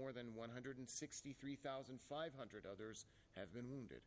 more than 163,500 others have been wounded.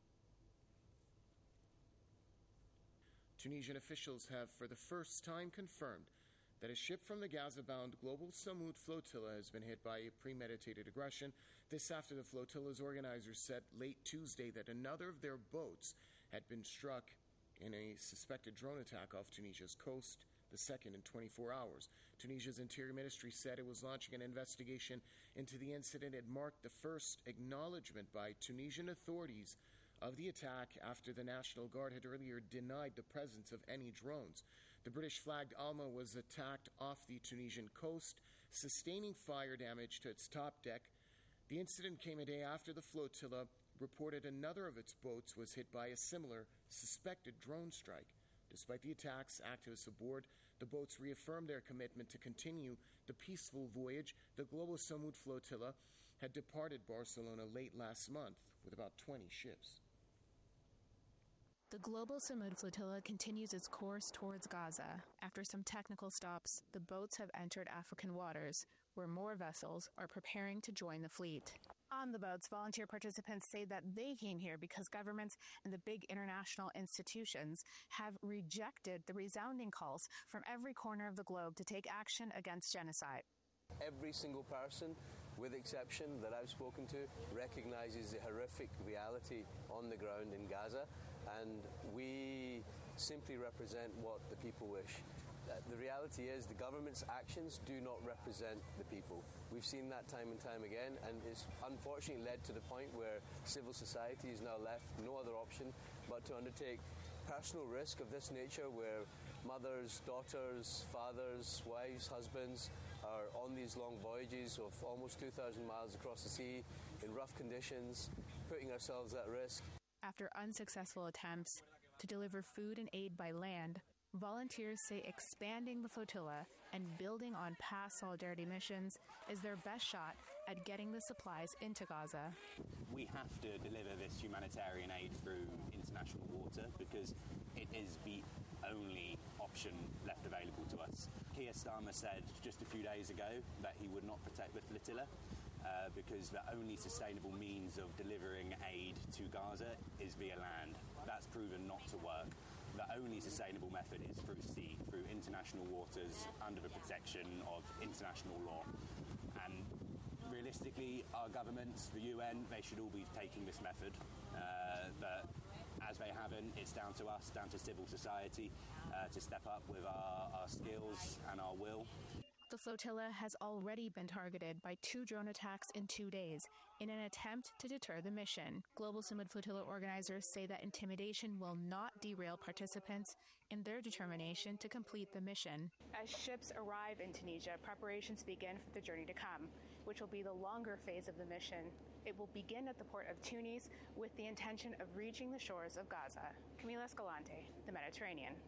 Tunisian officials have for the first time confirmed that a ship from the Gaza-bound Global Samud flotilla has been hit by a premeditated aggression. This after the flotilla's organizers said late Tuesday that another of their boats had been struck in a suspected drone attack off Tunisia's coast, the second in 24 hours. Tunisia's Interior Ministry said it was launching an investigation into the incident. It marked the first acknowledgement by Tunisian authorities of the attack after the National Guard had earlier denied the presence of any drones. The British-flagged Alma was attacked off the Tunisian coast, sustaining fire damage to its top deck. The incident came a day after the flotilla reported another of its boats was hit by a similar suspected drone strike. Despite the attacks, activists aboard the boats reaffirmed their commitment to continue the peaceful voyage. The Global Samud flotilla had departed Barcelona late last month with about 20 ships. The Global Samud flotilla continues its course towards Gaza. After some technical stops, the boats have entered African waters, where more vessels are preparing to join the fleet. On the boats, volunteer participants say that they came here because governments and the big international institutions have rejected the resounding calls from every corner of the globe to take action against genocide. Every single person, with exception, that I've spoken to recognises the horrific reality on the ground in Gaza, and we simply represent what the people wish. The reality is the government's actions do not represent the people. We've seen that time and time again, and it's unfortunately led to the point where civil society is now left no other option but to undertake personal risk of this nature, where mothers, daughters, fathers, wives, husbands are on these long voyages of almost 2,000 miles across the sea in rough conditions, putting ourselves at risk. After unsuccessful attempts to deliver food and aid by land, volunteers say expanding the flotilla and building on past solidarity missions is their best shot at getting the supplies into Gaza. We have to deliver this humanitarian aid through international water because it is the only option left available to us. Keir Starmer said just a few days ago that he would not protect the flotilla because the only sustainable means of delivering aid to Gaza is via land. That's proven not to work. The only sustainable method is through sea, through international waters, under the protection of international law. And realistically, our governments, the UN, they should all be taking this method. But as they haven't, it's down to us, down to civil society, to step up with our skills and our will. The flotilla has already been targeted by 2 drone attacks in 2 days in an attempt to deter the mission. Global Samud flotilla organizers say that intimidation will not derail participants in their determination to complete the mission. As ships arrive in Tunisia, preparations begin for the journey to come, which will be the longer phase of the mission. It will begin at the port of Tunis with the intention of reaching the shores of Gaza. Camila Escalante, The Mediterranean.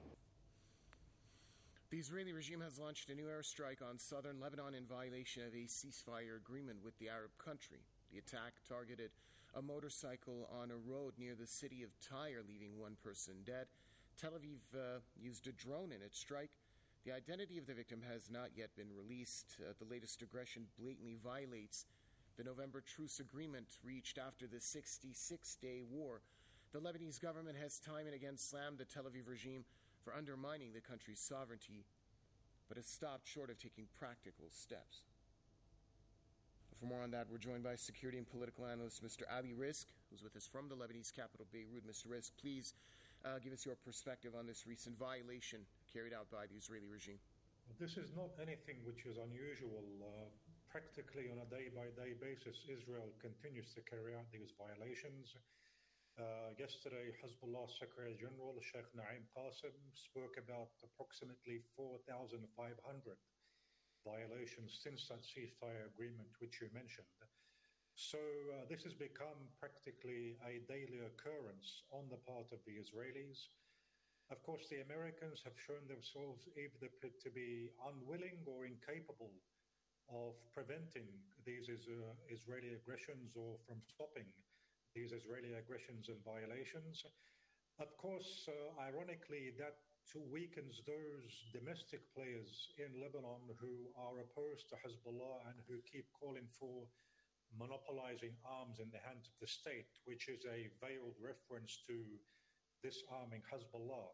The Israeli regime has launched a new airstrike on southern Lebanon in violation of a ceasefire agreement with the Arab country. The attack targeted a motorcycle on a road near the city of Tyre, leaving 1 person dead. Tel Aviv used a drone in its strike. The identity of the victim has not yet been released. The latest aggression blatantly violates the November truce agreement reached after the 66-day war. The Lebanese government has time and again slammed the Tel Aviv regime for undermining the country's sovereignty, but has stopped short of taking practical steps. For more on that, we're joined by security and political analyst Mr. Ali Rizk, who's with us from the Lebanese capital, Beirut. Mr. Rizk, please give us your perspective on this recent violation carried out by the Israeli regime. This is not anything which is unusual. Practically on a day-by-day basis, Israel continues to carry out these violations. Yesterday, Hezbollah Secretary General Sheikh Naim Qasim spoke about approximately 4,500 violations since that ceasefire agreement which you mentioned. So this has become practically a daily occurrence on the part of the Israelis. Of course, the Americans have shown themselves either to be unwilling or incapable of preventing these Israeli aggressions or from stopping these Israeli aggressions and violations. Of course, ironically, that weakens those domestic players in Lebanon who are opposed to Hezbollah and who keep calling for monopolizing arms in the hands of the state, which is a veiled reference to disarming Hezbollah.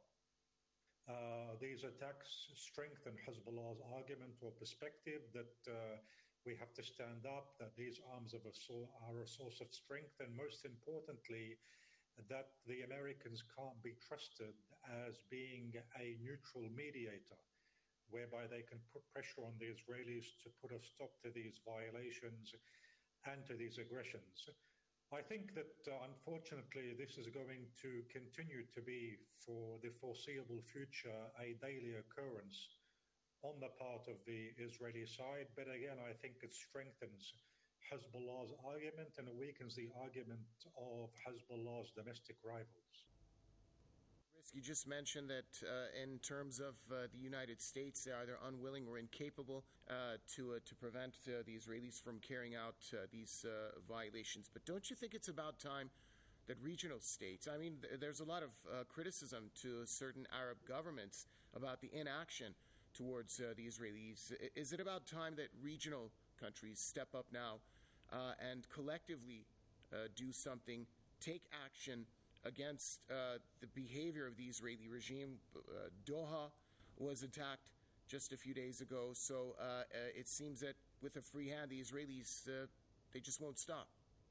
These attacks strengthen Hezbollah's argument or perspective that we have to stand up, that these arms are a source of strength, and most importantly, that the Americans can't be trusted as being a neutral mediator, whereby they can put pressure on the Israelis to put a stop to these violations and to these aggressions. I think that, unfortunately, this is going to continue to be, for the foreseeable future, a daily occurrence on the part of the Israeli side. But again, I think it strengthens Hezbollah's argument and it weakens the argument of Hezbollah's domestic rivals. You just mentioned that in terms of the United States, they're either unwilling or incapable to prevent the Israelis from carrying out these violations. But don't you think it's about time that regional states, I mean, there's a lot of criticism to certain Arab governments about the inaction towards the Israelis. Is it about time that regional countries step up now and collectively do something, take action against the behavior of the Israeli regime? Doha was attacked just a few days ago, so it seems that with a free hand, the Israelis, they just won't stop.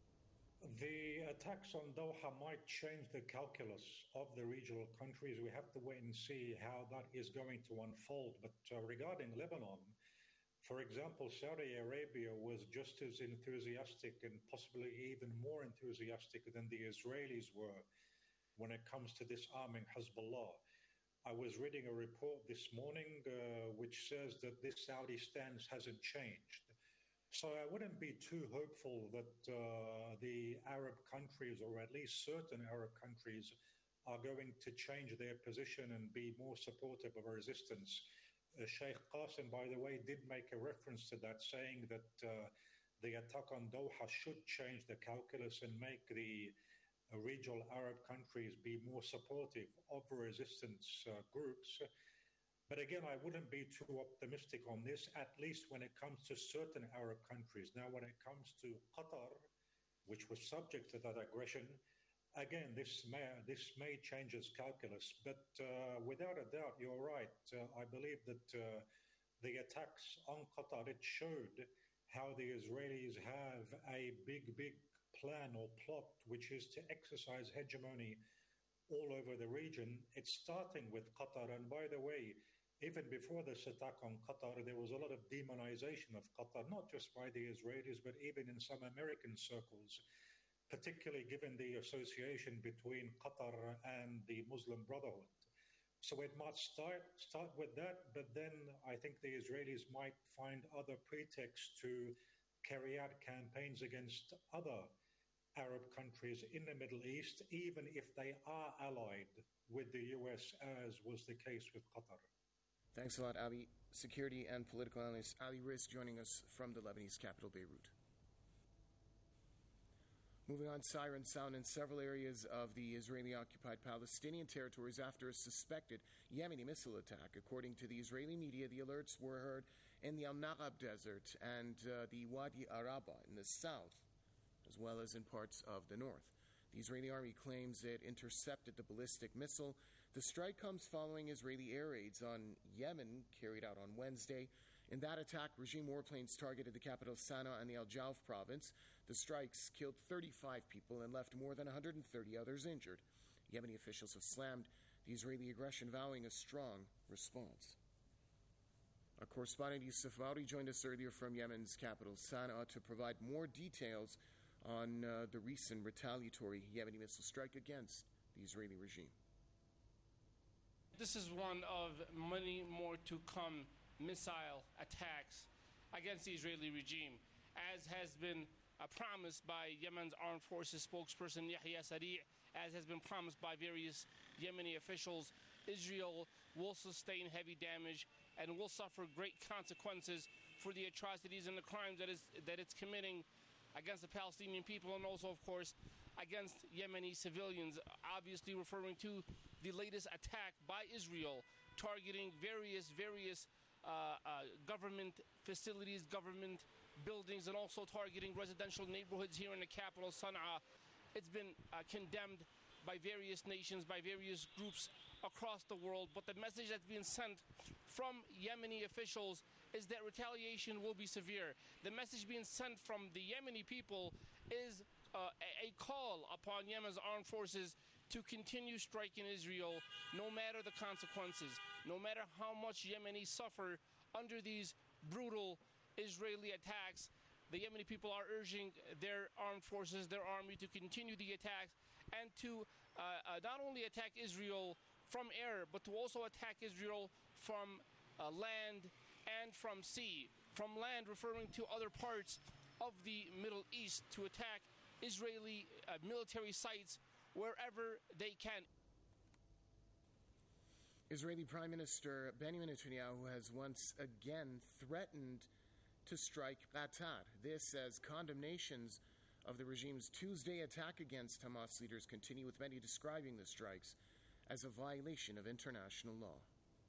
The attacks on Doha might change the calculus of the regional countries. We have to wait and see how that is going to unfold. But regarding Lebanon, for example, Saudi Arabia was just as enthusiastic and possibly even more enthusiastic than the Israelis were when it comes to disarming Hezbollah. I was reading a report this morning which says that this Saudi stance hasn't changed. So I wouldn't be too hopeful that the Arab countries, or at least certain Arab countries, are going to change their position and be more supportive of a resistance. Sheikh Qasem, by the way, did make a reference to that, saying that the attack on Doha should change the calculus and make the regional Arab countries be more supportive of resistance groups. But again, I wouldn't be too optimistic on this, at least when it comes to certain Arab countries. Now, when it comes to Qatar, which was subject to that aggression, again, this may change its calculus. But without a doubt, you're right. I believe that the attacks on Qatar, it showed how the Israelis have a big plan or plot, which is to exercise hegemony all over the region. It's starting with Qatar. And by the way, even before this attack on Qatar, there was a lot of demonization of Qatar, not just by the Israelis, but even in some American circles, particularly given the association between Qatar and the Muslim Brotherhood. So it might start with that, but then I think the Israelis might find other pretexts to carry out campaigns against other Arab countries in the Middle East, even if they are allied with the US, as was the case with Qatar. Thanks a lot, Ali. Security and political analyst Ali Rizk joining us from the Lebanese capital, Beirut. Moving on, sirens sound in several areas of the Israeli-occupied Palestinian territories after a suspected Yemeni missile attack. According to the Israeli media, the alerts were heard in the Al-Naqab Desert and the Wadi Araba in the south, as well as in parts of the north. The Israeli army claims it intercepted the ballistic missile. The strike comes following Israeli air raids on Yemen carried out on Wednesday. In that attack, regime warplanes targeted the capital Sana'a and the Al Jawf province. The strikes killed 35 people and left more than 130 others injured. Yemeni officials have slammed the Israeli aggression, vowing a strong response. Our correspondent Yusuf Mauri joined us earlier from Yemen's capital Sana'a to provide more details on the recent retaliatory Yemeni missile strike against the Israeli regime. This is one of many more to come missile attacks against the Israeli regime, as has been promised by Yemen's armed forces spokesperson Yahya Sari', as has been promised by various Yemeni officials. Israel will sustain heavy damage and will suffer great consequences for the atrocities and the crimes that it's committing against the Palestinian people, and also, of course, against Yemeni civilians, obviously referring to the latest attack by Israel targeting various government facilities, government buildings and also targeting residential neighborhoods here in the capital, Sana'a. It's been condemned by various nations, by various groups across the world. But the message that's being sent from Yemeni officials is that retaliation will be severe. The message being sent from the Yemeni people is a call upon Yemen's armed forces to continue striking Israel no matter the consequences, no matter how much Yemenis suffer under these brutal Israeli attacks. The Yemeni people are urging their armed forces, their army, to continue the attacks and to not only attack Israel from air, but to also attack Israel from land and from sea. From land, referring to other parts of the Middle East, to attack Israeli military sites wherever they can. Israeli Prime Minister Benjamin Netanyahu has once again threatened to strike Qatar. This as condemnations of the regime's Tuesday attack against Hamas leaders continue, with many describing the strikes as a violation of international law.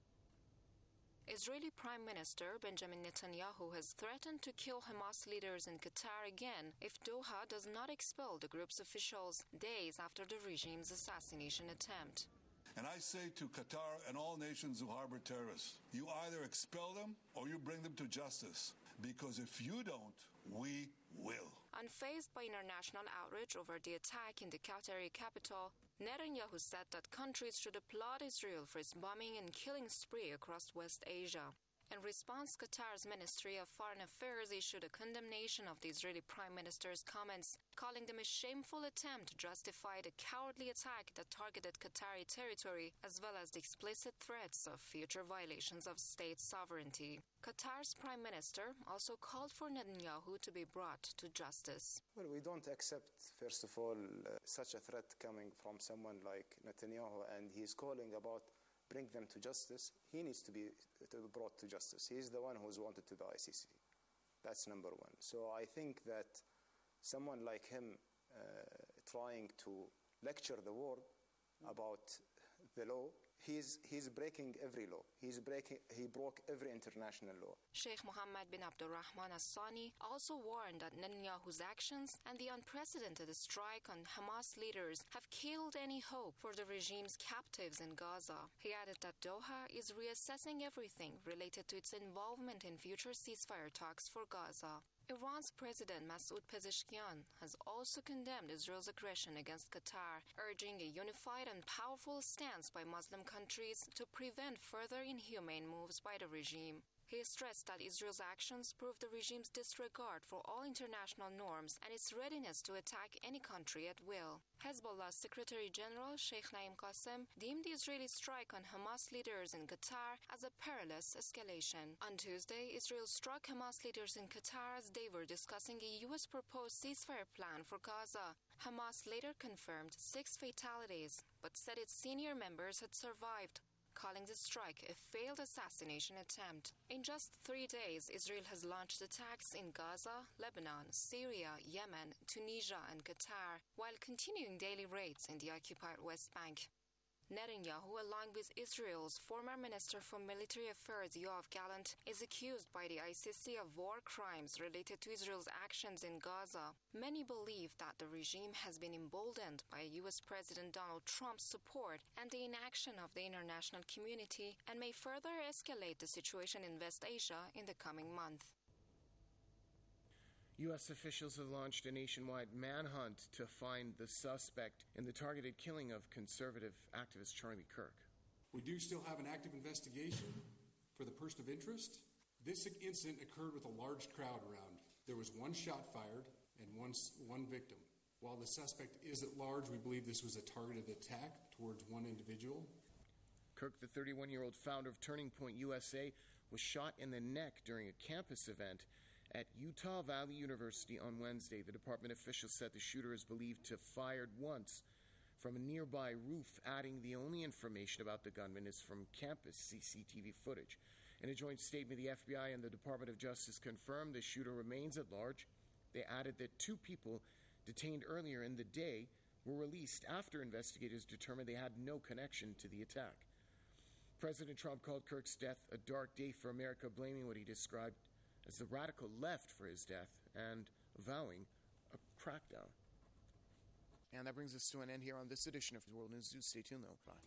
Israeli Prime Minister Benjamin Netanyahu has threatened to kill Hamas leaders in Qatar again if Doha does not expel the group's officials days after the regime's assassination attempt. And I say to Qatar and all nations who harbor terrorists, you either expel them or you bring them to justice. Because if you don't, we will. Unfazed by international outrage over the attack in the Qatari capital, Netanyahu said that countries should applaud Israel for its bombing and killing spree across West Asia. In response, Qatar's Ministry of Foreign Affairs issued a condemnation of the Israeli Prime Minister's comments, calling them a shameful attempt to justify the cowardly attack that targeted Qatari territory, as well as the explicit threats of future violations of state sovereignty. Qatar's Prime Minister also called for Netanyahu to be brought to justice. Well, we don't accept, first of all, such a threat coming from someone like Netanyahu, and he's calling about bring them to justice. He needs to be brought to justice. He's the one who's wanted to the ICC. That's number one. So I think that someone like him trying to lecture the world about the law, he's breaking every law. He broke every international law. Sheikh Mohammed bin Abdulrahman As-Sani also warned that Netanyahu's actions and the unprecedented strike on Hamas leaders have killed any hope for the regime's captives in Gaza. He added that Doha is reassessing everything related to its involvement in future ceasefire talks for Gaza. Iran's President Masoud Pezeshkian has also condemned Israel's aggression against Qatar, urging a unified and powerful stance by Muslim countries to prevent further inhumane moves by the regime. He stressed that Israel's actions prove the regime's disregard for all international norms and its readiness to attack any country at will. Hezbollah's Secretary General Sheikh Naim Qassem deemed the Israeli strike on Hamas leaders in Qatar as a perilous escalation. On Tuesday, Israel struck Hamas leaders in Qatar as they were discussing a U.S. proposed ceasefire plan for Gaza. Hamas later confirmed 6 fatalities, but said its senior members had survived, calling the strike a failed assassination attempt. In just 3 days, Israel has launched attacks in Gaza, Lebanon, Syria, Yemen, Tunisia, and Qatar, while continuing daily raids in the occupied West Bank. Netanyahu, along with Israel's former Minister for Military Affairs Yoav Gallant, is accused by the ICC of war crimes related to Israel's actions in Gaza. Many believe that the regime has been emboldened by U.S. President Donald Trump's support and the inaction of the international community, and may further escalate the situation in West Asia in the coming month. U.S. officials have launched a nationwide manhunt to find the suspect in the targeted killing of conservative activist Charlie Kirk. We do still have an active investigation for the person of interest. This incident occurred with a large crowd around. There was 1 shot fired and one victim. While the suspect is at large, we believe this was a targeted attack towards one individual. Kirk, the 31-year-old founder of Turning Point USA, was shot in the neck during a campus event at Utah Valley University on Wednesday. The department officials said the shooter is believed to have fired once from a nearby roof, adding the only information about the gunman is from campus CCTV footage. In a joint statement, the FBI and the Department of Justice confirmed the shooter remains at large. They added that 2 people detained earlier in the day were released after investigators determined they had no connection to the attack. President Trump called Kirk's death a dark day for America, blaming what he described as the radical left for his death and vowing a crackdown. And that brings us to an end here on this edition of World News. Stay tuned, though. Bye.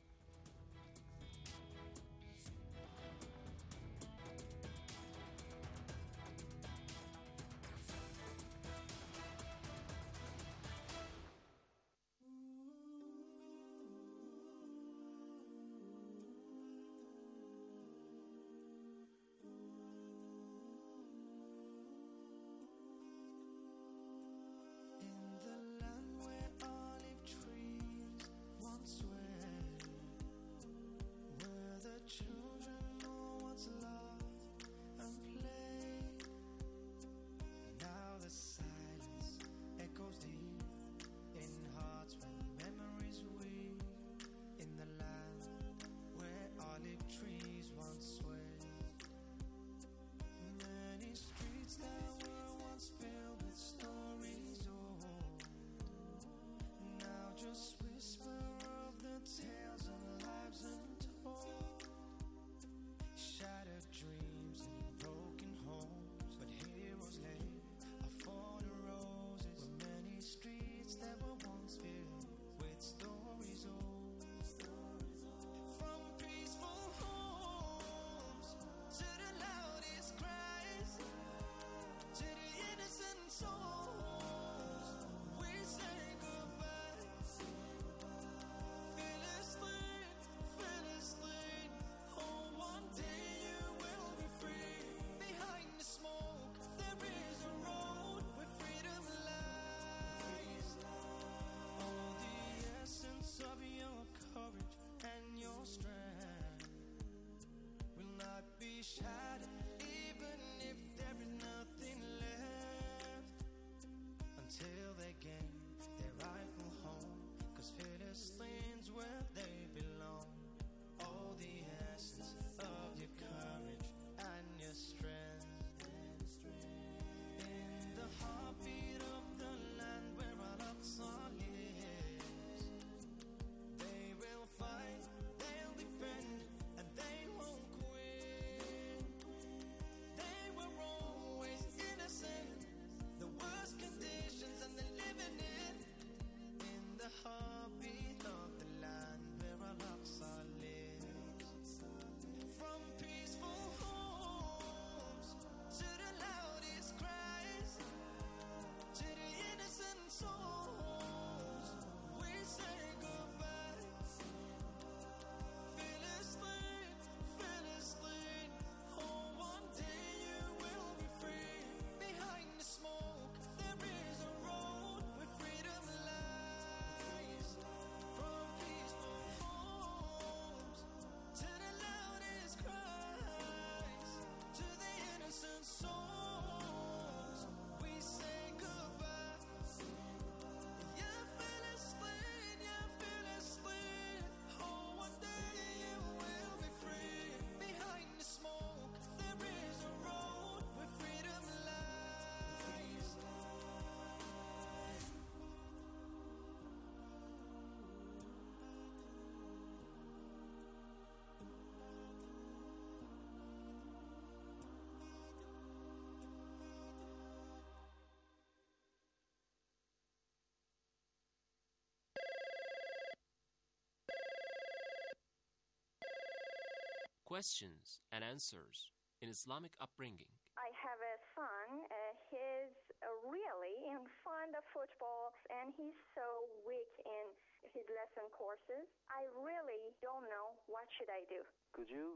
Questions and answers in Islamic upbringing. I have a son. He's really fond of football, and he's so weak in his lesson courses. I really don't know what should I do. Could you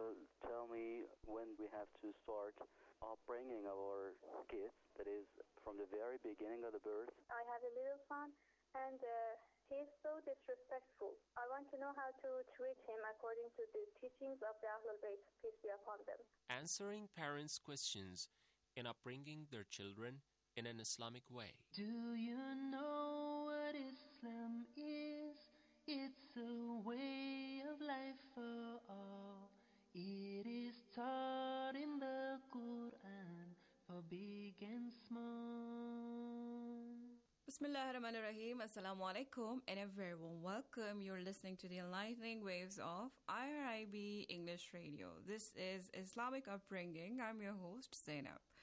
tell me when we have to start upbringing our kids, that is, from the very beginning of the birth? I have a little son, and he's so disrespectful. I want to know how to treat him according to the teachings of the Ahlul Bayt, peace be upon them. Answering parents' questions in upbringing their children in an Islamic way. Do you know what Islam is? It's a way of life for all. It is taught in the Quran for big and small. Bismillah ar-Rahman ar-Rahim. Assalamu alaikum and a very warm welcome. You're listening to the enlightening waves of IRIB English Radio. This is Islamic Upbringing. I'm your host, Zainab.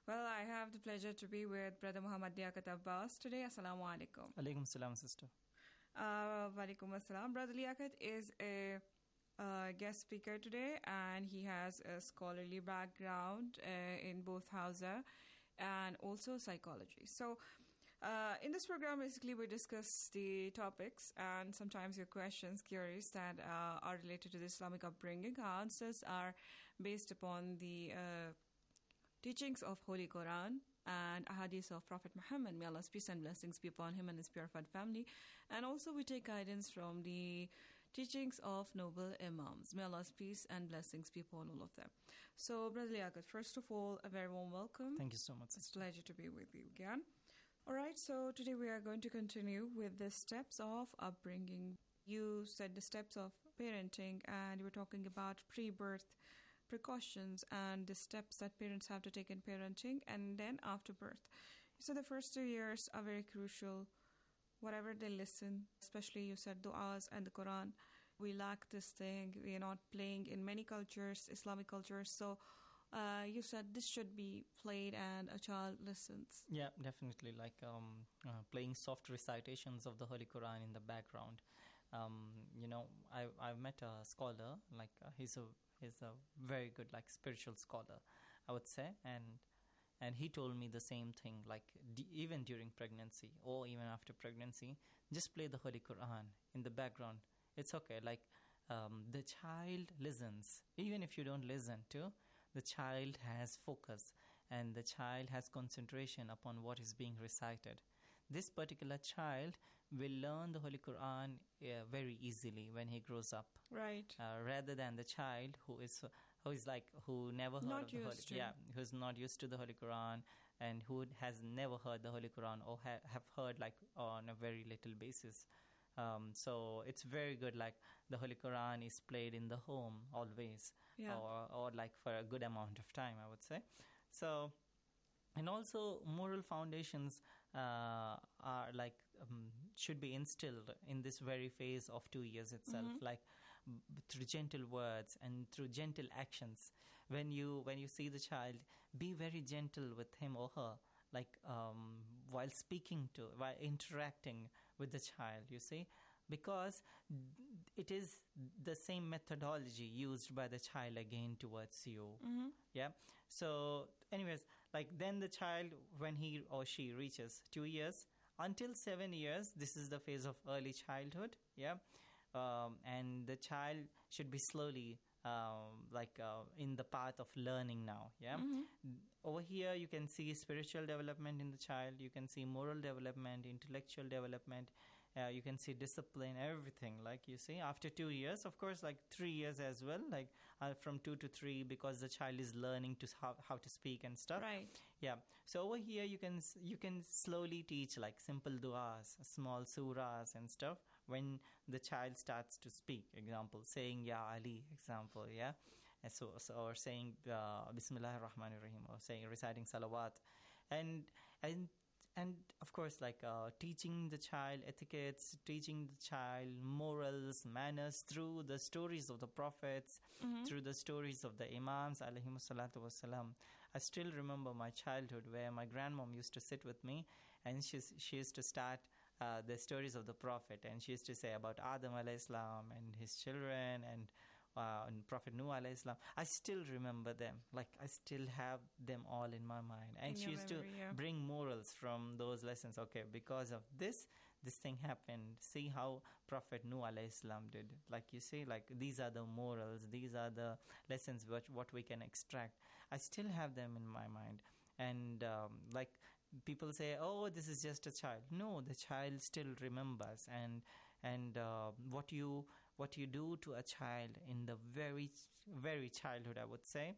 Well, I have the pleasure to be with Brother Muhammad Liaquat Abbas today. Assalamu alaikum. Alaikum salam, sister. Walaikum assalam. Brother Liaquat is a guest speaker today, and he has a scholarly background in both Hausa and also psychology. So, in this program, basically, we discuss the topics and sometimes your questions, queries that are related to the Islamic upbringing. Our answers are based upon the teachings of Holy Quran and ahadith of Prophet Muhammad. May Allah's peace and blessings be upon him and his purified family. And also we take guidance from the teachings of noble imams. May Allah's peace and blessings be upon all of them. So, Brother Liaquat, first of all, a very warm welcome. Thank you so much. It's a pleasure to be with you again. All right, so today we are going to continue with the steps of upbringing. You said the steps of parenting, and you were talking about pre-birth precautions and the steps that parents have to take in parenting, and then after birth. So the first 2 years are very crucial. Whatever they listen, especially you said du'as and the Quran, we lack this thing. We are not playing in many cultures, Islamic cultures. So you said this should be played and a child listens. Yeah, definitely. Like playing soft recitations of the Holy Quran in the background. I've met a scholar, like he's a very good, like, spiritual scholar, I would say, and he told me the same thing, like even during pregnancy or even after pregnancy, just play the Holy Quran in the background. It's okay, like the child listens. Even if you don't listen to, the child has focus and the child has concentration upon what is being recited. This particular child will learn the Holy Quran very easily when he grows up. Right. Rather than the child who never heard not of the Holy, who's not used to the Holy Quran and who has never heard the Holy Quran or have heard like on a very little basis. So it's very good, like the Holy Quran is played in the home always, or like for a good amount of time, I would say. So, and also moral foundations are like should be instilled in this very phase of 2 years itself, like through gentle words and through gentle actions. When you see the child, be very gentle with him or her, like while interacting with the child, you see, because it is the same methodology used by the child again towards you. Yeah. So anyways, like then the child, when he or she reaches 2 years until 7 years, this is the phase of early childhood. Yeah. And the child should be slowly in the path of learning now. Yeah. Over here you can see spiritual development in the child, you can see moral development, intellectual development, you can see discipline, everything, like you see after 2 years. Of course, like 3 years as well, like from 2 to 3, because the child is learning to how to speak and stuff. Right. Yeah. So over here you can slowly teach like simple du'as, small surahs and stuff when the child starts to speak. Example, saying Ya Ali, example, yeah. And so or saying Bismillahir Rahmanir Rahim, or reciting salawat, and of course, like teaching the child etiquettes, teaching the child morals, manners through the stories of the prophets, through the stories of the imams, alayhimus salatu wassalam. I still remember my childhood where my grandmom used to sit with me, and she used to start the stories of the prophet, and she used to say about Adam alayhi salam and his children and Prophet Nuh alayhi salam. I still remember them, like I still have them all in my mind, and she used to bring morals from those lessons. Okay, because of this thing happened. See how Prophet Nuh alayhi salam did. Like you see, like these are the morals, these are the lessons what we can extract. I still have them in my mind, and like people say, oh, this is just a child. No, the child still remembers, and what you do to a child in the very, very childhood, I would say,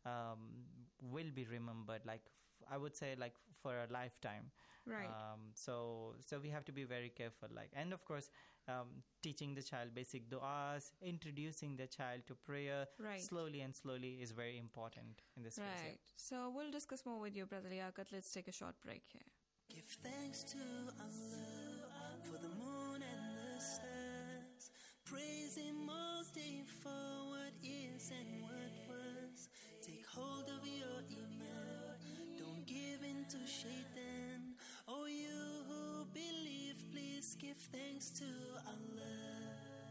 will be remembered, like I would say, like for a lifetime. Right. So we have to be very careful, like, and of course, teaching the child basic du'as, introducing the child to prayer slowly is very important in this case. Right. So we'll discuss more with you, Brother Liaquat. Let's take a short break here. Give thanks to Allah for the moon and the stars. Praise Him all day for what is and what was. Take hold of your iman. Don't to shaitan. Oh, you who believe, please give thanks to Allah.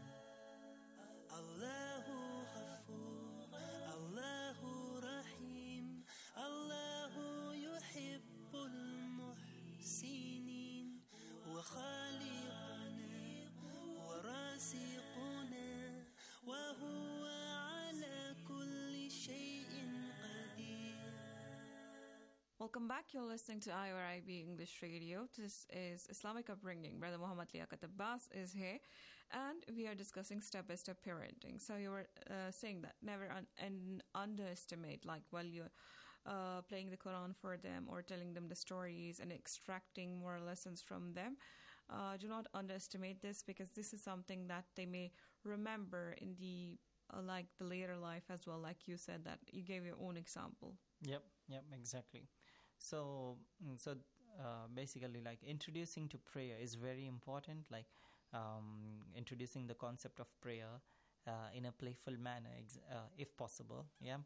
Allahu Ghafoor, Allahu Rahim, Allahu Yuhibbul Muhsinin, wa khaliquna, wa raziquna, wa huwa ala kulli shay'in qadir. Welcome back. You're listening to IORIB English Radio. This is Islamic Upbringing. Brother Muhammad Liaquat Abbas is here, and we are discussing step-by-step parenting. So you were saying that never underestimate, like while you're playing the Quran for them or telling them the stories and extracting moral lessons from them. Do not underestimate this, because this is something that they may remember in the like the later life as well. Like you said, that you gave your own example. Yep, exactly. So basically, like introducing to prayer is very important. Like introducing the concept of prayer in a playful manner, if possible. Yeah,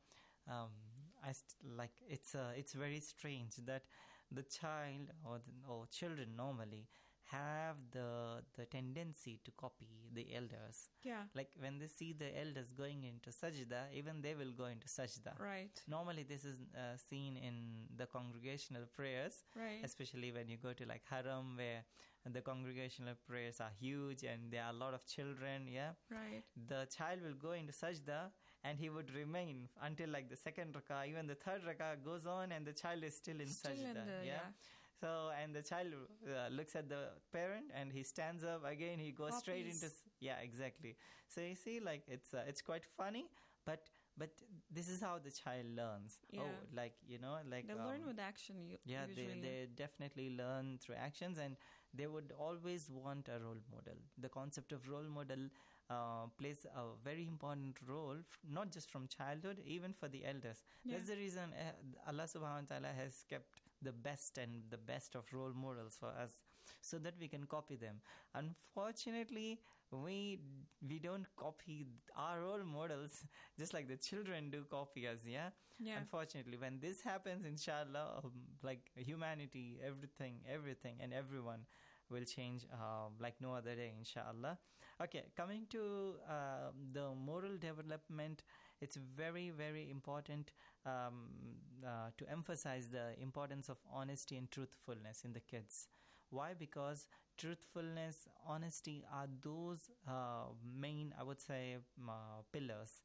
it's very strange that the child or children normally have the tendency to copy the elders. Yeah. Like when they see the elders going into sajda, even they will go into sajda. Right. Normally this is seen in the congregational prayers. Right. Especially when you go to like haram, where the congregational prayers are huge and there are a lot of children. Yeah. Right. The child will go into sajda and he would remain until like the second rakah, even the third rakah goes on and the child is still in sajda. Yeah. So, and the child looks at the parent and he stands up again, he goes straight into... Yeah, exactly. So you see, like, it's quite funny, but this is how the child learns. Yeah. Oh, like, you know, like... They learn with action, yeah, usually. they definitely learn through actions, and they would always want a role model. The concept of role model plays a very important role, not just from childhood, even for the elders. Yeah. That's the reason Allah subhanahu wa ta'ala has kept the best of role models for us, so that we can copy them. Unfortunately, we don't copy our role models just like the children do copy us. Yeah. Unfortunately, when this happens, inshallah, like humanity, everything and everyone will change like no other day, inshallah. Okay, coming to the moral development, it's very, very important to emphasize the importance of honesty and truthfulness in the kids. Why? Because truthfulness, honesty are those main, I would say, pillars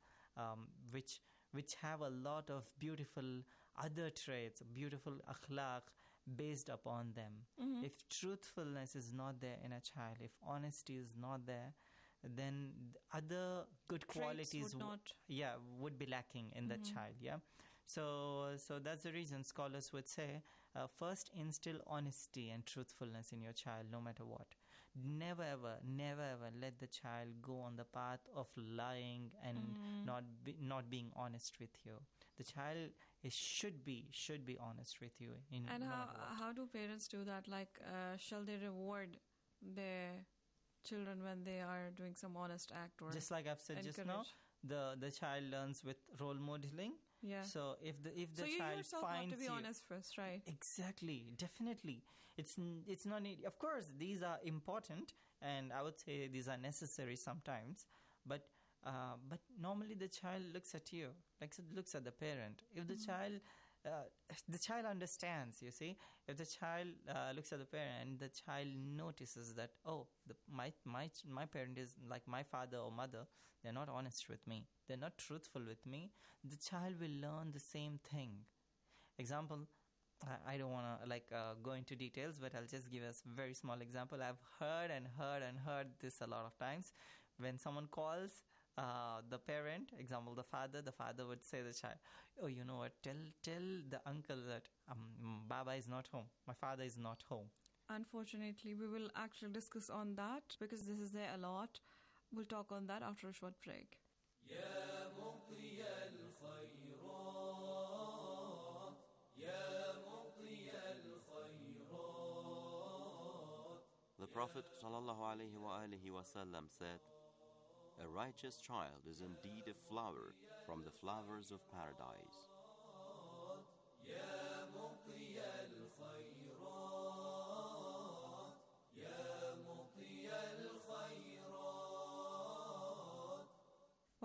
which have a lot of beautiful other traits, beautiful akhlaq based upon them. Mm-hmm. If truthfulness is not there in a child, if honesty is not there, then other good qualities would be lacking in the child. Yeah. So that's the reason scholars would say, first instill honesty and truthfulness in your child, no matter what. Never ever let the child go on the path of lying and not being honest with you. The child should be honest with you. And how do parents do that? Like, shall they reward their children when they are doing some honest act, or just like I've said encourage? Just now, the child learns with role modeling. Yeah. So if the so you child yourself finds have to be honest first, right? Exactly, definitely. It's not need. Of course, these are important, and I would say these are necessary sometimes. But normally the child looks at you, looks at the parent. If the child understands, you see. If the child looks at the parent and the child notices that, my parent is like my father or mother, they're not honest with me, they're not truthful with me, the child will learn the same thing. Example, I don't want to go into details, but I'll just give us a very small example. I've heard this a lot of times. When someone calls the parent, example the father would say to the child, oh, you know what, tell the uncle that Baba is not home, my father is not home. Unfortunately, we will actually discuss on that, because this is there a lot. We'll talk on that after a short break. The Prophet ﷺ said, a righteous child is indeed a flower from the flowers of paradise.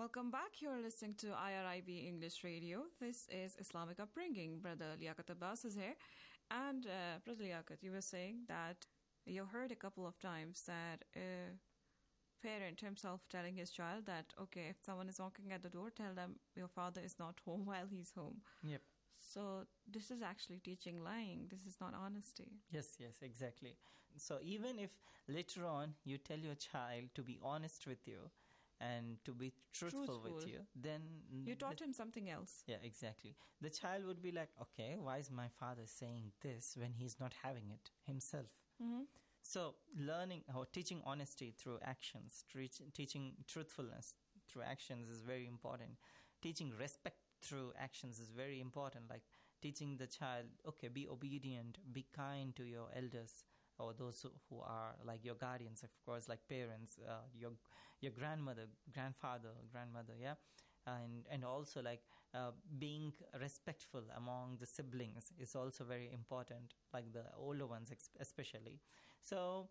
Welcome back. You're listening to IRIB English Radio. This is Islamic Upbringing. Brother Liaquat Abbas is here. And Brother Liaquat, you were saying that you heard a couple of times that a parent himself telling his child that, okay, if someone is knocking at the door, tell them your father is not home while he's home. Yep. So this is actually teaching lying. This is not honesty. Yes, exactly. So even if later on you tell your child to be honest with you and to be truthful with you, then you taught him something else. Yeah, exactly. The child would be like, okay, why is my father saying this when he's not having it himself? Mm-hmm. So learning or teaching honesty through actions, teaching truthfulness through actions is very important. Teaching respect through actions is very important, like teaching the child, okay, be obedient, be kind to your elders or those who are like your guardians, of course, like parents, your grandmother, grandfather, grandmother, yeah, and also like being respectful among the siblings is also very important, like the older ones especially. So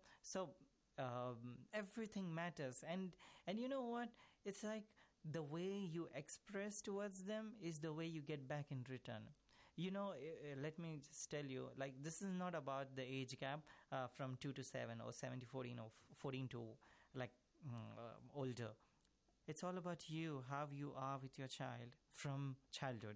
everything matters, and you know what? It's like the way you express towards them is the way you get back in return. You know, let me just tell you, like, this is not about the age gap from 2 to 7 or 7 to 14 or 14 to like older. It's all about you, how you are with your child from childhood.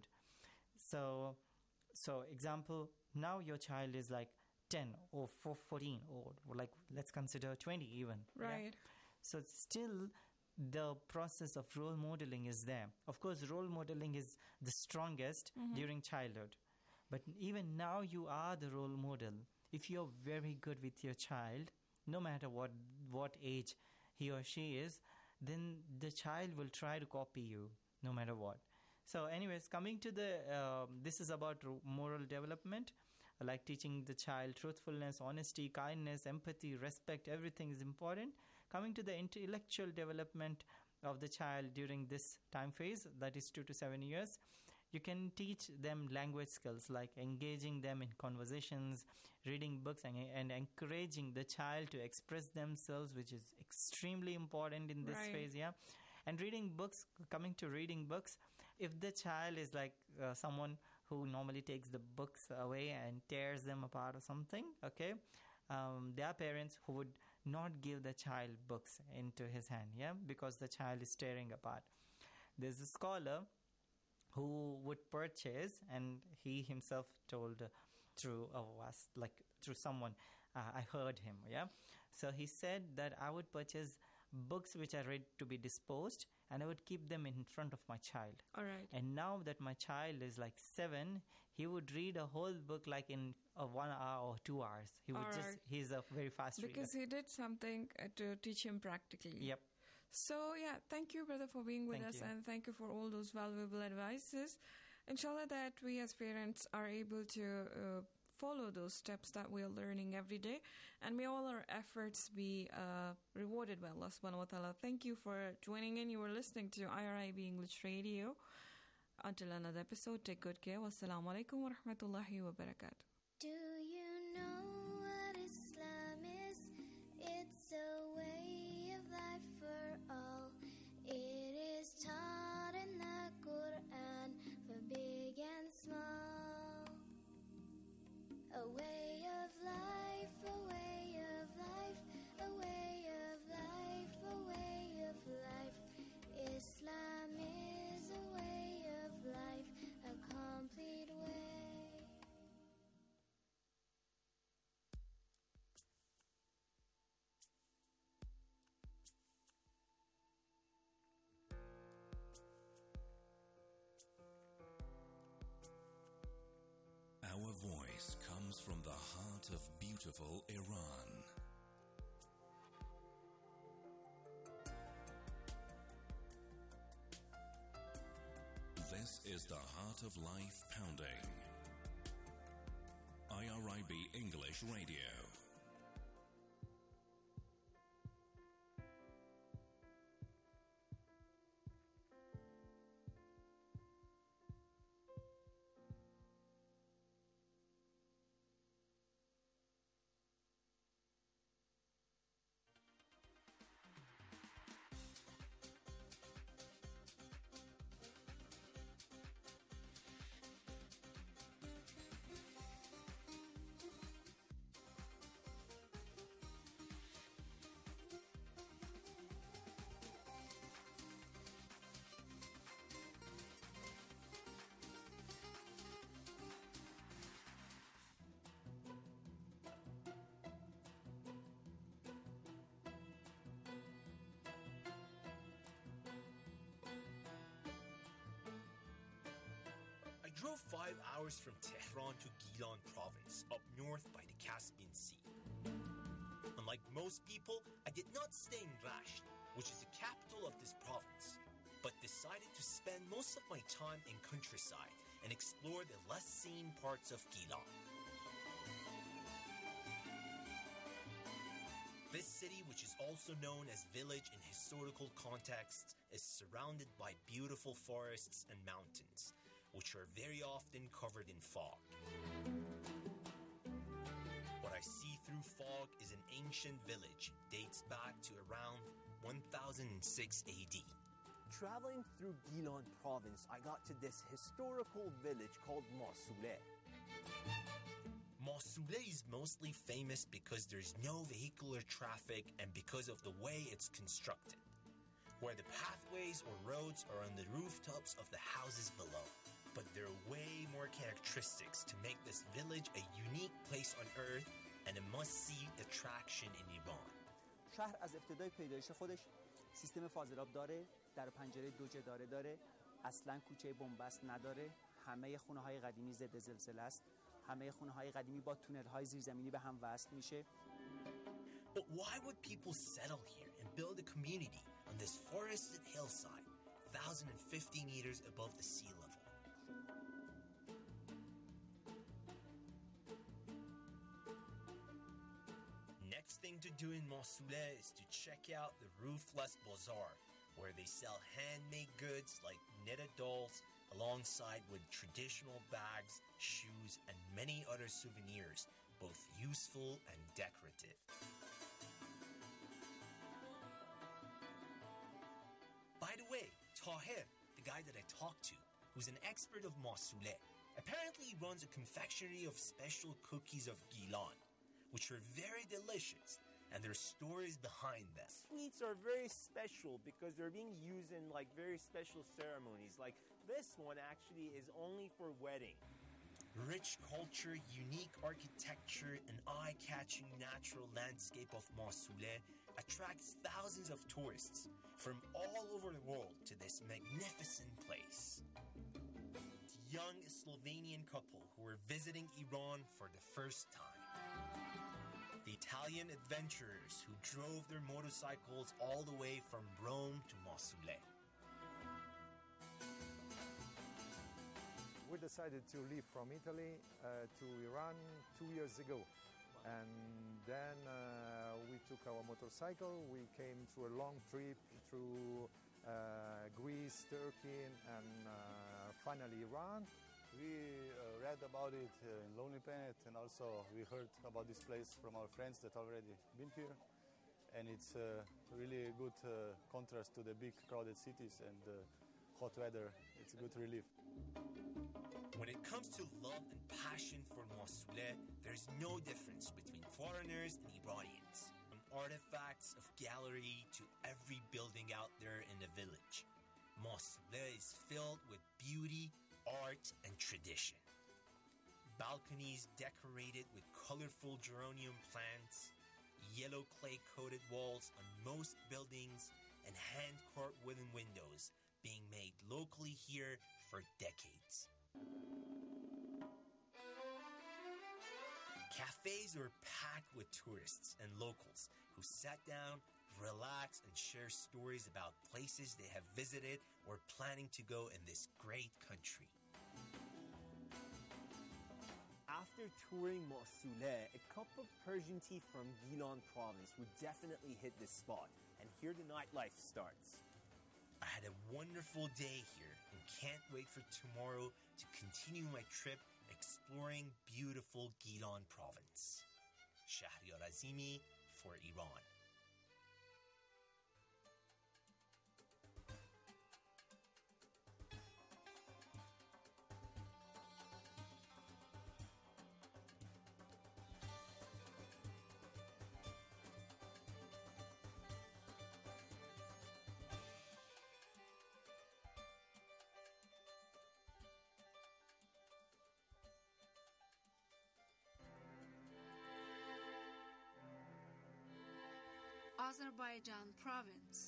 So example, now your child is like 10 or 14 or like, let's consider 20 even. Right. Yeah? So still the process of role modeling is there. Of course, role modeling is the strongest during childhood. But even now you are the role model. If you're very good with your child, no matter what age he or she is, then the child will try to copy you no matter what. So anyways, coming to the, this is about moral development, like teaching the child truthfulness, honesty, kindness, empathy, respect, everything is important. Coming to the intellectual development of the child during this time phase, that is 2 to 7 years, you can teach them language skills like engaging them in conversations, reading books, and encouraging the child to express themselves, which is extremely important in this phase, yeah. And reading books, coming to reading books, if the child is like someone who normally takes the books away and tears them apart or something, okay, there are parents who would not give the child books into his hand, yeah, because the child is tearing apart. There's a scholar who would purchase, and he himself told through someone, I heard him, yeah. So he said that I would purchase books which are ready to be disposed, and I would keep them in front of my child. All right. And now that my child is like 7, he would read a whole book like in 1 hour or 2 hours. He would he's a very fast reader. Because he did something to teach him practically. Yep. So yeah, thank you, brother, for being with us, and thank you for all those valuable advices. Inshallah, that we as parents are able to follow those steps that we are learning every day, and may all our efforts be rewarded by Allah subhanahu wa ta'ala. Thank you for joining in. You were listening to IRIB English Radio. Until another episode, take good care. Wassalamu alaikum wa rahmatullahi wa barakatuh. Do you know what Islam is? It's a way of life for all. It is taught in the Quran for big and small. A way of life, a way of life, a way of life, a way of life. Islam is a way of life, a complete way. Our voice comes from the heart of beautiful Iran. This is the Heart of Life Pounding. IRIB English Radio. drove 5 hours from Tehran to Gilan province, up north by the Caspian Sea. Unlike most people, I did not stay in Rasht, which is the capital of this province, but decided to spend most of my time in countryside and explore the less seen parts of Gilan. This city, which is also known as village in historical contexts, is surrounded by beautiful forests and mountains, which are very often covered in fog. What I see through fog is an ancient village, dates back to around 1006 AD. Traveling through Gilan province, I got to this historical village called Mawsouleh. Mawsouleh is mostly famous because there's no vehicular traffic and because of the way it's constructed, where the pathways or roads are on the rooftops of the houses below. But there are way more characteristics to make this village a unique place on earth and a must-see attraction in Iran. شهر از ابتدای پیدایش خودش سیستم فاضلاب داره، در پنجره دو جداره داره، اصلا کوچه بنبست نداره، همه خونه‌های قدیمی ضد زلزله است، همه خونه‌های قدیمی با تونل‌های زیرزمینی به هم وصل میشه. But why would people settle here and build a community on this forested hillside, 1,050 meters above the sea level? Next thing to do in Mawsouleh is to check out the Roofless Bazaar, where they sell handmade goods like knitted dolls, alongside with traditional bags, shoes, and many other souvenirs, both useful and decorative. By the way, Tahir, the guy that I talked to, who's an expert of Mawsouleh, apparently runs a confectionery of special cookies of Gilan, which are very delicious, and there are stories behind them. Sweets are very special because they're being used in like very special ceremonies. Like this one actually is only for wedding. Rich culture, unique architecture, and eye-catching natural landscape of Mawsouleh attracts thousands of tourists from all over the world to this magnificent place. The young Slovenian couple who are visiting Iran for the first time. The Italian adventurers who drove their motorcycles all the way from Rome to Mawsouleh. We decided to leave from Italy to Iran 2 years ago. And then we took our motorcycle. We came through a long trip through Greece, Turkey, and finally Iran. We read about it in Lonely Planet, and also we heard about this place from our friends that already been here. And it's really a good contrast to the big crowded cities and hot weather. It's a good relief. When it comes to love and passion for Mawsouleh, there's no difference between foreigners and Iranians, from artifacts of gallery to every building out there in the village. Mawsouleh is filled with beauty, art, and tradition. Balconies decorated with colorful geranium plants, yellow clay-coated walls on most buildings, and hand-carved wooden windows being made locally here for decades. Cafes are packed with tourists and locals who sat down, relax, and share stories about places they have visited or planning to go in this great country. After touring Mawsouleh, a cup of Persian tea from Gilan province would definitely hit this spot, and here the nightlife starts. I had a wonderful day here and can't wait for tomorrow to continue my trip exploring beautiful Gilan province. Shahryar Azimi for Iran. Azerbaijan province.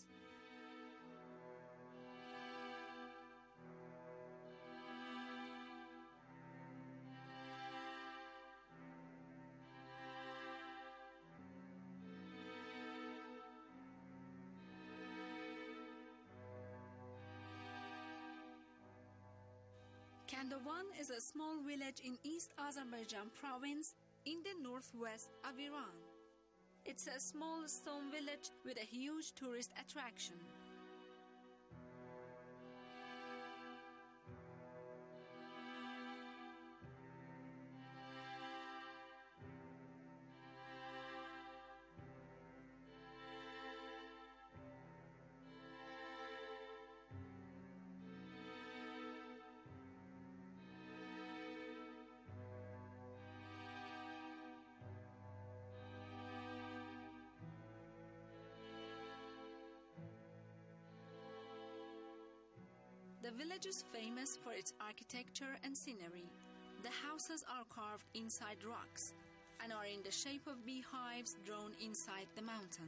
Kandovan is a small village in East Azerbaijan province in the northwest of Iran. It's a small stone village with a huge tourist attraction. The village is famous for its architecture and scenery. The houses are carved inside rocks and are in the shape of beehives drawn inside the mountain.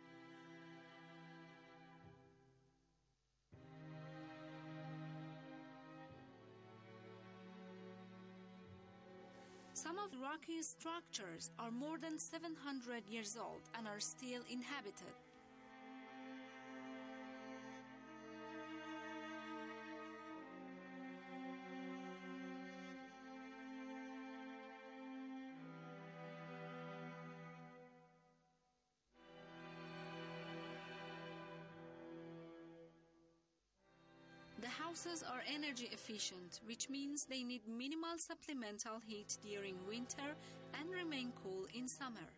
Some of the rocky structures are more than 700 years old and are still inhabited. The houses are energy efficient, which means they need minimal supplemental heat during winter and remain cool in summer.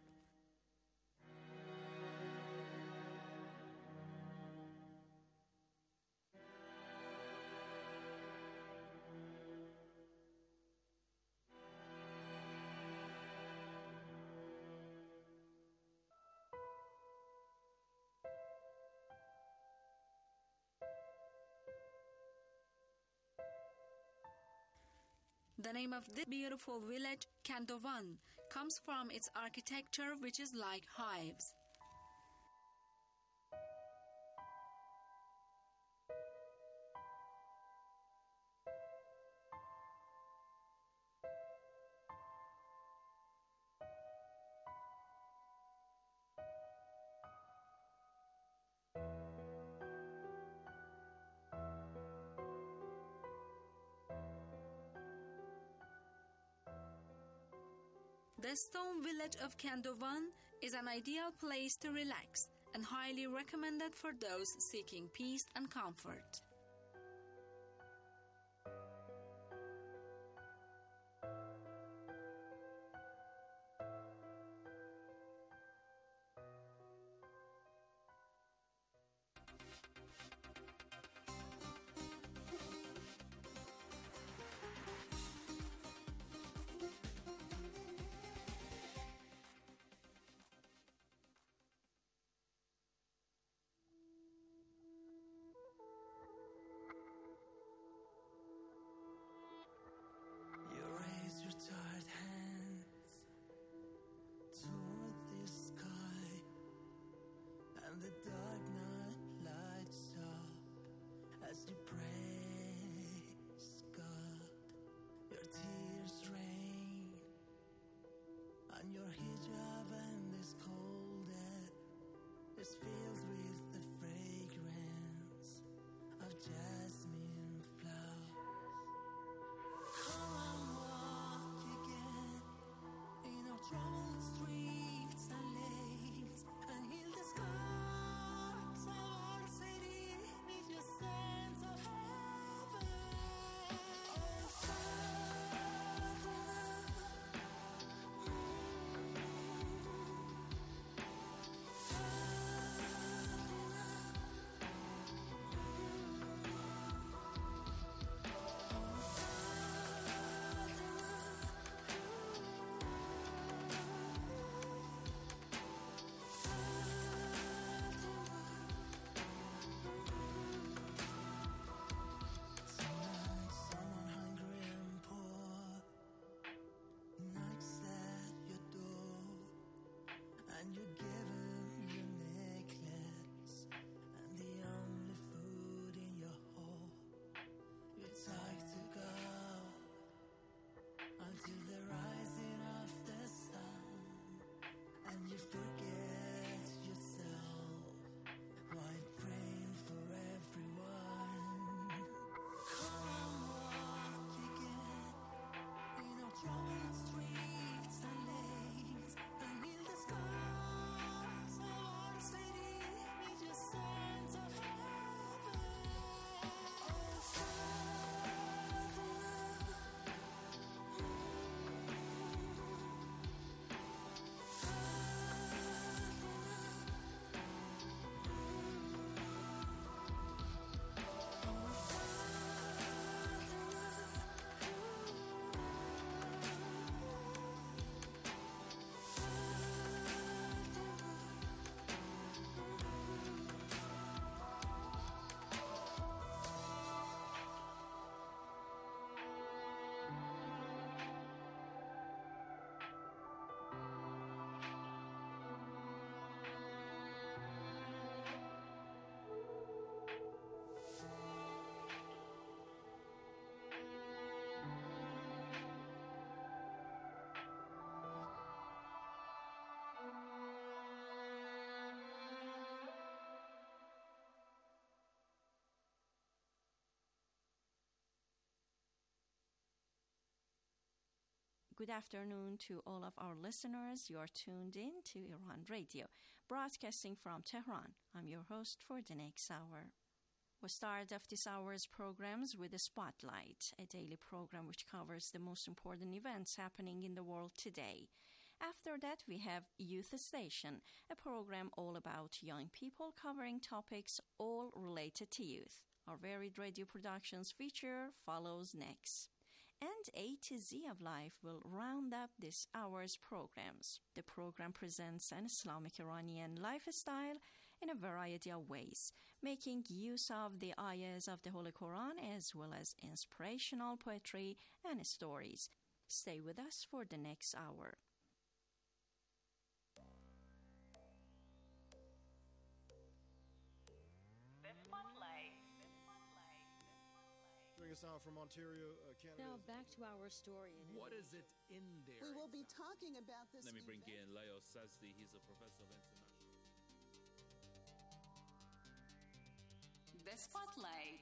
The name of this beautiful village, Kandovan, comes from its architecture, which is like hives. The stone village of Kandovan is an ideal place to relax and highly recommended for those seeking peace and comfort. Tired hands toward the sky, and the dark night lights up as you praise God. Your tears rain on your hijab, and this cold air is filled with the fragrance of jasmine flowers. Come on, troubled streets and lanes, and heal the scars of our city with your sense of heaven. Oh, Good afternoon to all of our listeners. You are tuned in to Iran Radio, broadcasting from Tehran. I'm your host for the next hour. We start off this hour's programs with a Spotlight, a daily program which covers the most important events happening in the world today. After that, we have Youth Station, a program all about young people covering topics all related to youth. Our varied radio productions feature follows next. And A to Z of Life will round up this hour's programs. The program presents an Islamic Iranian lifestyle in a variety of ways, making use of the ayahs of the Holy Quran as well as inspirational poetry and stories. Stay with us for the next hour. Joining us now from Ontario, Canada. Now back to our story. What is it in there? We will be talking about this. Let me bring in Leo Sazdi. He's a professor of international. The Spotlight.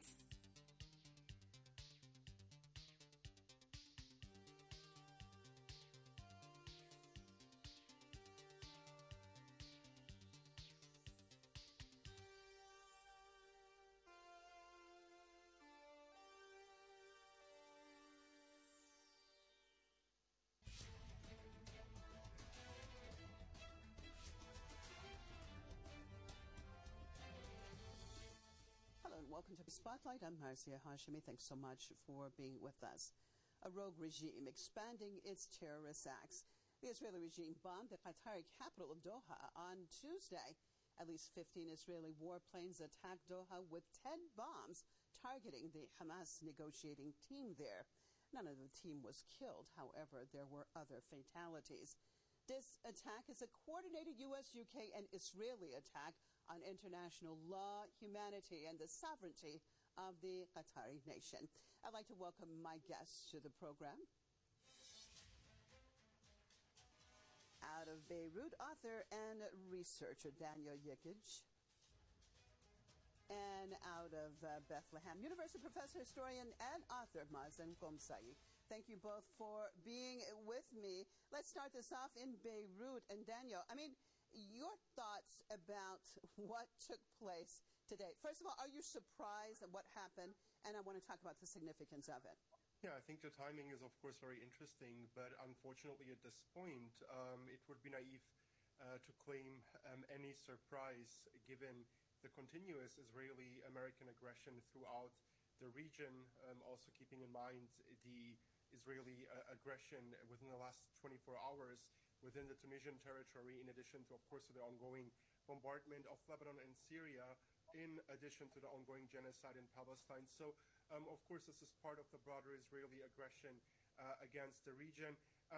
Welcome to the Spotlight. I'm Marcia Hashemi. Thanks so much for being with us. A rogue regime expanding its terrorist acts. The Israeli regime bombed the Qatari capital of Doha on Tuesday. At least 15 Israeli warplanes attacked Doha with 10 bombs targeting the Hamas negotiating team there. None of the team was killed. However, there were other fatalities. This attack is a coordinated U.S., UK, and Israeli attack on international law, humanity, and the sovereignty of the Qatari nation. I'd like to welcome my guests to the program. Out of Beirut, author and researcher Daniel Yickage. And out of Bethlehem, University professor, historian, and author Mazen Qomsaei. Thank you both for being with me. Let's start this off in Beirut. And Daniel, your thoughts about what took place today. First of all, are you surprised at what happened? And I want to talk about the significance of it. Yeah, I think the timing is, of course, very interesting. But unfortunately, at this point, it would be naive to claim any surprise given the continuous Israeli-American aggression throughout the region. Also keeping in mind the Israeli aggression within the last 24 hours within the Tunisian territory, in addition to, of course, the ongoing bombardment of Lebanon and Syria, in addition to the ongoing genocide in Palestine. So, of course, this is part of the broader Israeli aggression against the region.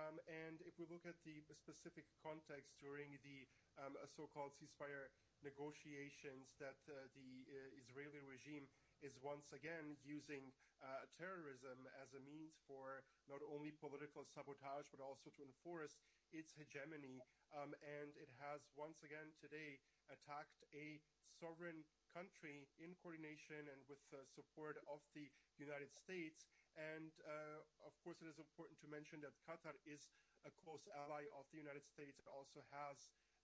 And if we look at the specific context during the so-called ceasefire negotiations, that the Israeli regime is once again using terrorism as a means for not only political sabotage, but also to enforce its hegemony. And it has once again today attacked a sovereign country in coordination and with support of the United States. And of course, it is important to mention that Qatar is a close ally of the United States. It also has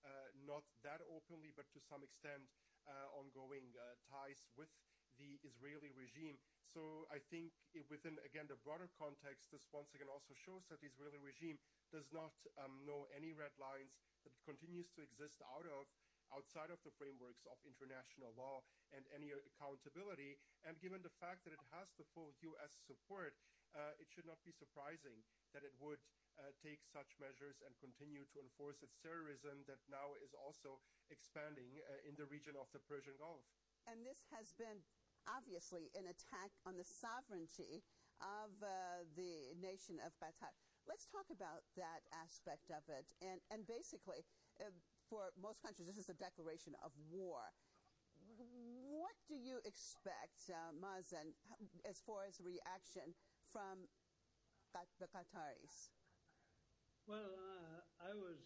not that openly, but to some extent, ongoing ties with the Israeli regime. So I think within, again, the broader context, this once again also shows that the Israeli regime does not know any red lines, that it continues to exist outside of the frameworks of international law and any accountability. And given the fact that it has the full U.S. support, it should not be surprising that it would take such measures and continue to enforce its terrorism that now is also expanding in the region of the Persian Gulf. And this has been obviously an attack on the sovereignty of the nation of Qatar. Let's talk about that aspect of it. And basically, for most countries, this is a declaration of war. What do you expect, Mazen, as far as reaction from the Qataris? Well, I was,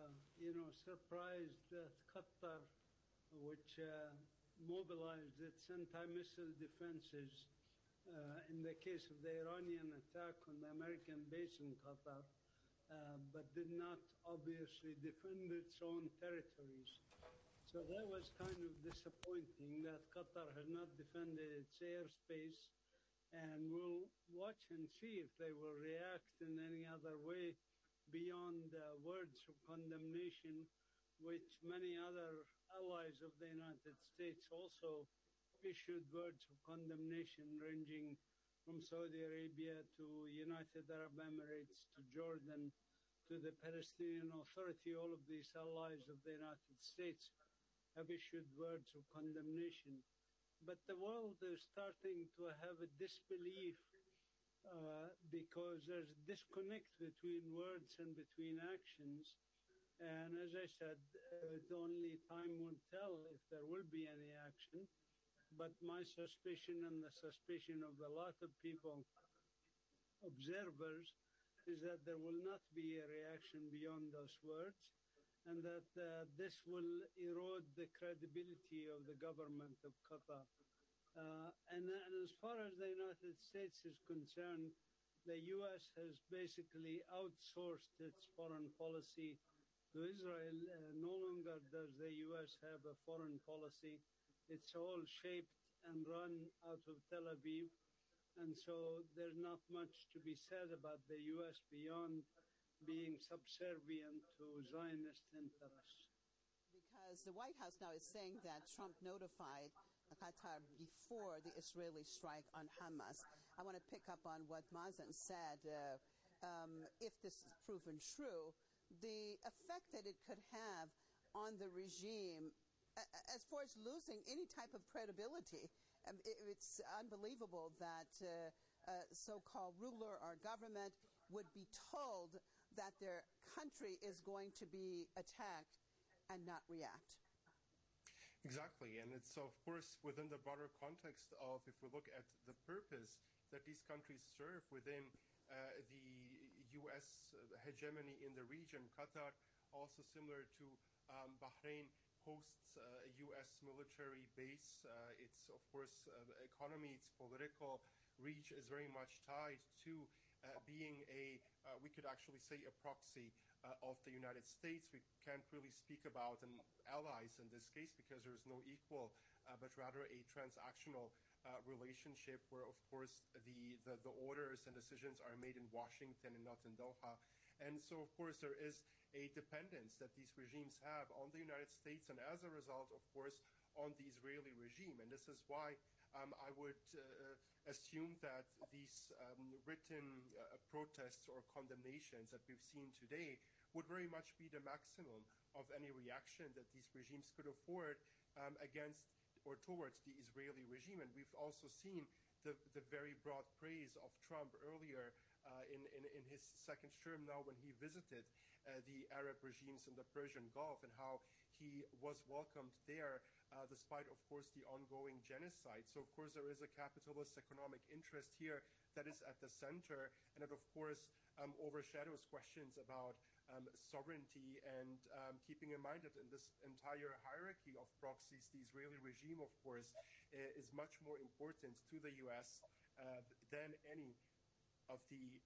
surprised that Qatar, which mobilized its anti-missile defenses in the case of the Iranian attack on the American base in Qatar, but did not obviously defend its own territories. So that was kind of disappointing that Qatar has not defended its airspace, and we'll watch and see if they will react in any other way beyond words of condemnation, which many other allies of the United States also issued words of condemnation, ranging from Saudi Arabia to United Arab Emirates to Jordan to the Palestinian Authority. All of these allies of the United States have issued words of condemnation. But the world is starting to have a disbelief because there's a disconnect between words and between actions. And as I said, only time will tell if there will be any action. But my suspicion and the suspicion of a lot of people, observers, is that there will not be a reaction beyond those words, and that this will erode the credibility of the government of Qatar. And as far as the United States is concerned, the U.S. has basically outsourced its foreign policy to Israel. No longer does the U.S. have a foreign policy. It's all shaped and run out of Tel Aviv. And so there's not much to be said about the U.S. beyond being subservient to Zionist interests. Because the White House now is saying that Trump notified Qatar before the Israeli strike on Hamas. I want to pick up on what Mazen said. If this is proven true, the effect that it could have on the regime, as far as losing any type of credibility, it's unbelievable that a so-called ruler or government would be told that their country is going to be attacked and not react. Exactly, and it's of course within the broader context of, if we look at the purpose that these countries serve within the U.S. hegemony in the region. Qatar, also similar to Bahrain, hosts a U.S. military base. Its, of course, economy, its political reach is very much tied to being we could actually say a proxy of the United States. We can't really speak about an allies in this case because there's no equal, but rather a transactional relationship where, of course, the orders and decisions are made in Washington and not in Doha. And so, of course, there is a dependence that these regimes have on the United States and, as a result, of course, on the Israeli regime. And this is why I would assume that these written protests or condemnations that we've seen today would very much be the maximum of any reaction that these regimes could afford against or towards the Israeli regime. And we've also seen the very broad praise of Trump earlier in his second term now when he visited the Arab regimes in the Persian Gulf, and how he was welcomed there despite, of course, the ongoing genocide. So, of course, there is a capitalist economic interest here that is at the center, and it, of course, overshadows questions about sovereignty, and keeping in mind that in this entire hierarchy of proxies, the Israeli regime, of course, is much more important to the U.S. Than any of these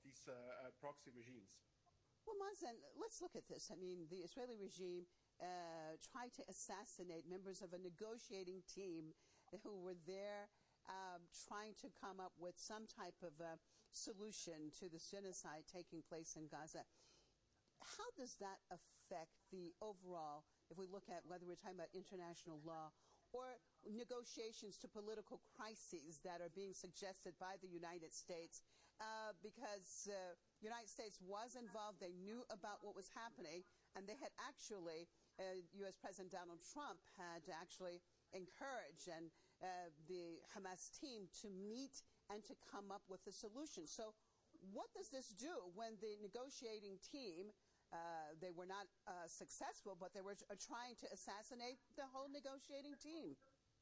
proxy regimes. Well, Mazen, let's look at this. I mean, the Israeli regime tried to assassinate members of a negotiating team who were there trying to come up with some type of a solution to this genocide taking place in Gaza. How does that affect the overall, if we look at whether we're talking about international law or negotiations to political crises that are being suggested by the United States? Because the United States was involved, they knew about what was happening, and they had actually, U.S. President Donald Trump had actually encouraged the Hamas team to meet and to come up with a solution. So what does this do when the negotiating team, they were not successful, but they were trying to assassinate the whole negotiating team?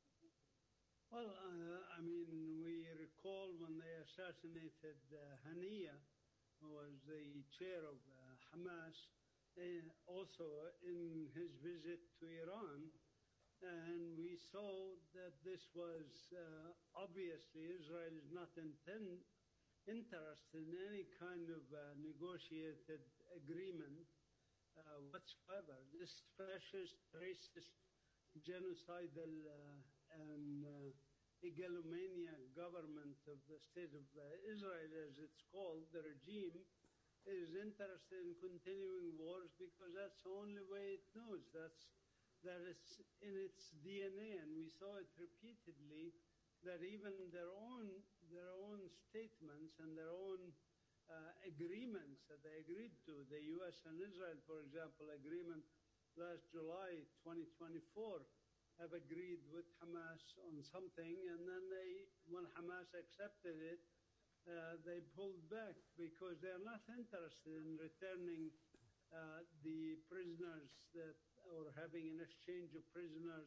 Well, I mean, we recall when they assassinated Haniyeh, who was the chair of Hamas, also in his visit to Iran. And we saw that this was obviously Israel is not interested in any kind of negotiated agreement whatsoever. This fascist, racist, genocidal, and egalomaniac government of the State of Israel, as it's called, the regime, is interested in continuing wars because that's the only way it knows. That it's in its DNA, and we saw it repeatedly. That even their own statements and their own agreements that they agreed to, the U.S. and Israel, for example, agreement last July 2024, have agreed with Hamas on something, and then when Hamas accepted it, they pulled back because they're not interested in returning the prisoners or having an exchange of prisoners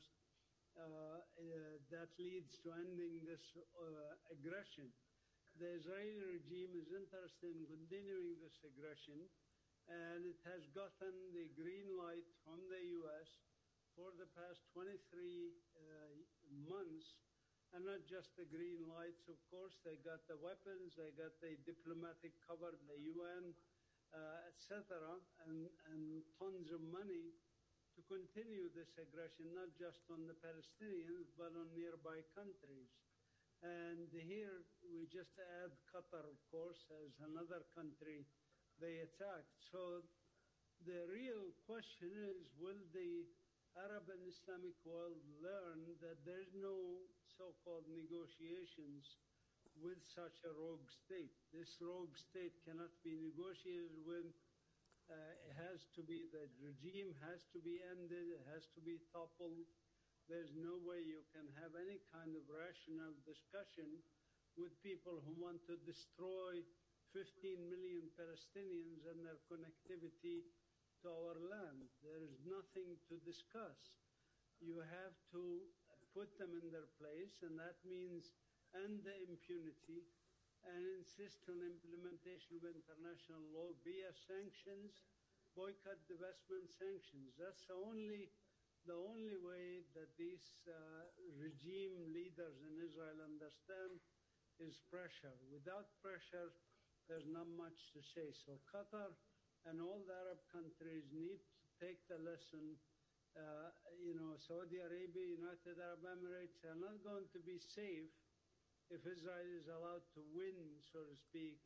that leads to ending this aggression. The Israeli regime is interested in continuing this aggression, and it has gotten the green light from the U.S. for the past 23 months. And not just the green lights, of course, they got the weapons, they got the diplomatic cover, the UN, etc., and tons of money to continue this aggression, not just on the Palestinians, but on nearby countries. And here we just add Qatar, of course, as another country they attacked. So the real question is, will the Arab and Islamic world learn that there's no so-called negotiations with such a rogue state? This rogue state cannot be negotiated with. It has to be, the regime has to be ended, it has to be toppled. There's no way you can have any kind of rational discussion with people who want to destroy 15 million Palestinians and their connectivity to our land. There is nothing to discuss. You have to put them in their place, and that means end the impunity and insist on implementation of international law via sanctions, boycott, divestment sanctions. That's the only way that these regime leaders in Israel understand is pressure. Without pressure, there's not much to say. So Qatar and all the Arab countries need to take the lesson. Saudi Arabia, United Arab Emirates are not going to be safe if Israel is allowed to win, so to speak,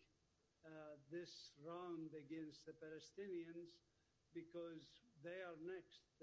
this round against the Palestinians, because they are next.